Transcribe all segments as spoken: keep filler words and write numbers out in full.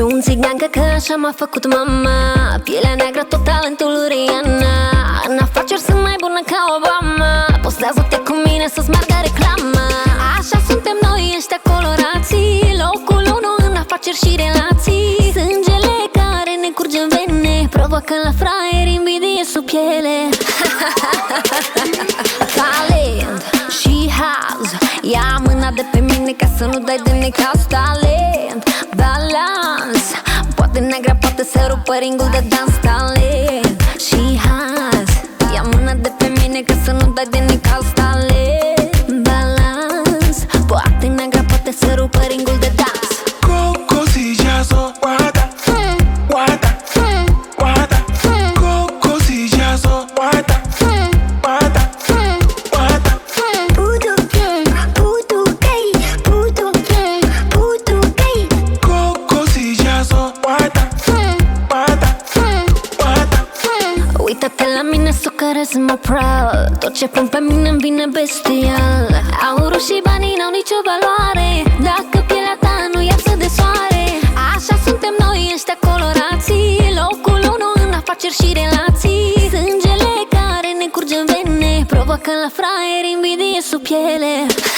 Sunt țigancă că așa m-a făcut mama. Pielea neagră, tot talentul lui Rihanna. În afaceri sunt mai bună ca Obama. Postează-te cu mine să-ți meargă reclama. Așa suntem noi ăștia colorații, locul unu în afaceri și relații. Sângele care ne curge în vene provoacă la fraieri invidie sub piele. Talent și haz, ia mâna de pe mine ca să nu dai de necaz. Talent, balans, poate neagra, poate să rupă ringul de dans. Talent și haz, ia mâna de pe mine ca să nu dai de necaz. Talent, balans, poate neagra, poate să rupă ringul de dans. Cocosillazo, guata, guata, guata. Cocosillazo, guata, guata, guata. Puto gay, puto gay, puto gay, puto gay. Cocosillazo, guata, guata, guata. Uită-te la mine, s-o carisma proud. Tot ce pun pe mine-mi vine bestial. Aurul și banii n-au nicio valoare dacă pielea ta nu iasă de soare. Așa suntem noi ăștia colorații, locul unu în afaceri și relații. Sângele care ne curge în vene provoacă la fraieri invidie sub piele.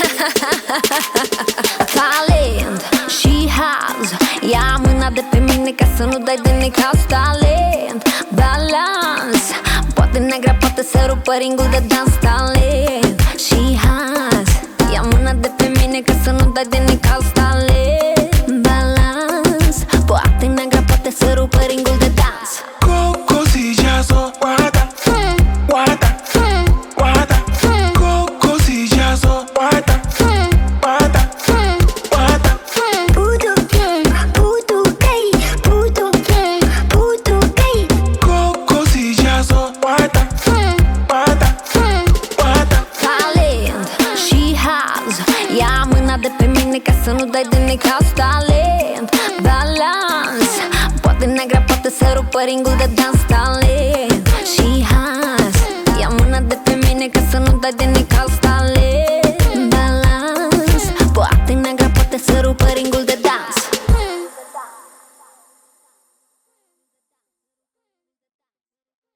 Talent și haz, ia mâna de pe mine ca să nu dai de necaz. Talent, balans, poate neagra, poate să rupă ringul de dans. Talent și haz, ia mâna de pe mine ca să nu dai de necaz. Talent, balans, poate neagra, poate să rupă ringul de dans. Cocosillazo, guata, guata, guata. Cocosillazo, guata, guata, guata. Puto gay, puto gay, puto gay, puto gay. Cocosillazo, guata, guata, guata. Talent și haz, ia mâna de pe mine ca să nu dai de necaz. Talent, balans, poate neagra, poate să rupă ringul de dans. Talent